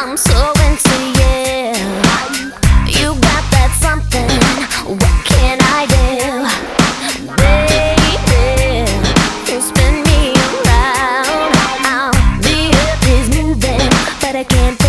I'm so into you. You got that something. What can I do, baby? You spin me around. The earth is moving, but I can't